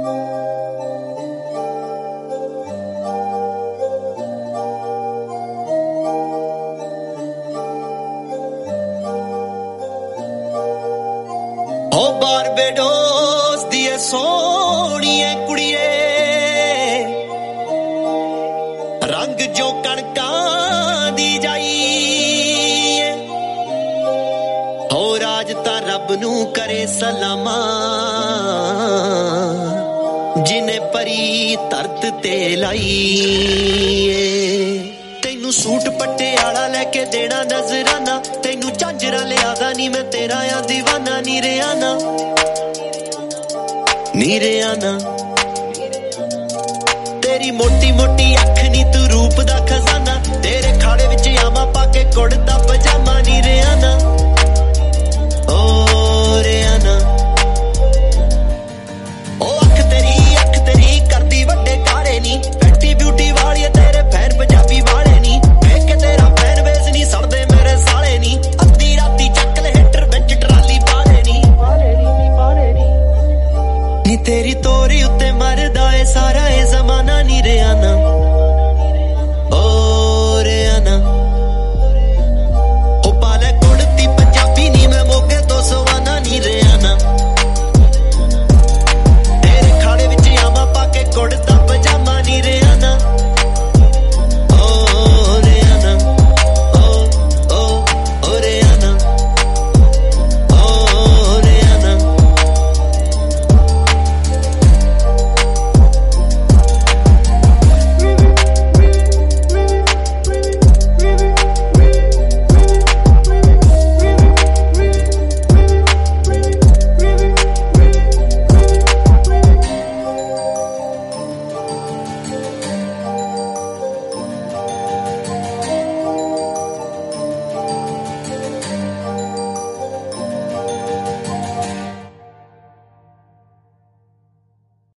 ओ Barbados दिए सोहणीए कुड़िए रंग जो कणकां दी जाई हो राज तां रब नू करे सलामा जिने परी धरत ते लाई तैनू सूट पटियाला लेके देना नजराना तैनू झांजरा लियादा नी मैं तेरा आ दीवाना नीरे आना तेरी मोटी मोटी अख नी तू रूप दा खजाना तेरे खाड़े विच आमा पाके कुड़दा पजामा नीरे आना ओ रे आना ओ अख तेरी करदी वड्डे कारे नी फैक्टी ब्यूटी वाली तेरे फैन पंजाबी वाले नी वेख के तेरा फैन बेस नी सड़दे मेरे साले नी अद्धी राती चक ले हिटर विच ट्राली पाले नी नी तेरी तोरी उत्ते मरदा ए सारा ए जमाना नीरे आना